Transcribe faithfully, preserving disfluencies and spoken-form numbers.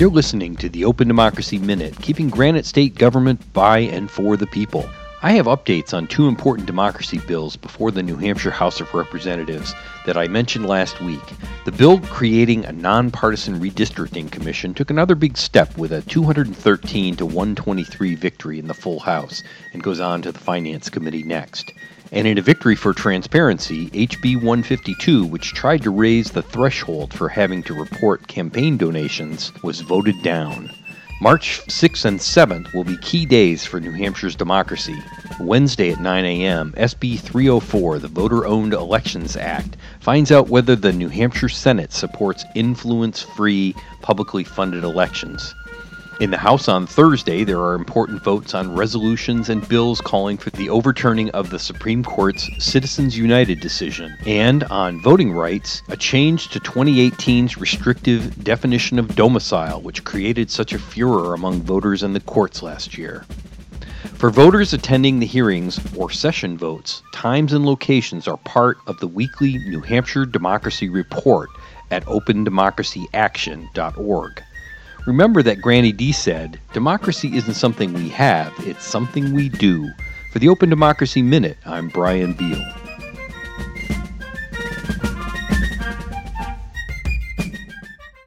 You're listening to the Open Democracy Minute, keeping Granite State government by and for the people. I have updates on two important democracy bills before the New Hampshire House of Representatives that I mentioned last week. The bill creating a nonpartisan redistricting commission took another big step with a two hundred thirteen to one twenty-three victory in the full House and goes on to the Finance Committee next. And in a victory for transparency, H B one fifty-two, which tried to raise the threshold for having to report campaign donations, was voted down. March sixth and seventh will be key days for New Hampshire's democracy. Wednesday at nine a.m., S B three oh four, the Voter-Owned Elections Act, finds out whether the New Hampshire Senate supports influence-free, publicly funded elections. In the House on Thursday, there are important votes on resolutions and bills calling for the overturning of the Supreme Court's Citizens United decision. And on voting rights, a change to twenty eighteen's restrictive definition of domicile, which created such a furor among voters and the courts last year. For voters attending the hearings or session votes, times and locations are part of the weekly New Hampshire Democracy Report at open democracy action dot org. Remember that Granny D said, democracy isn't something we have, it's something we do. For the Open Democracy Minute, I'm Brian Beal.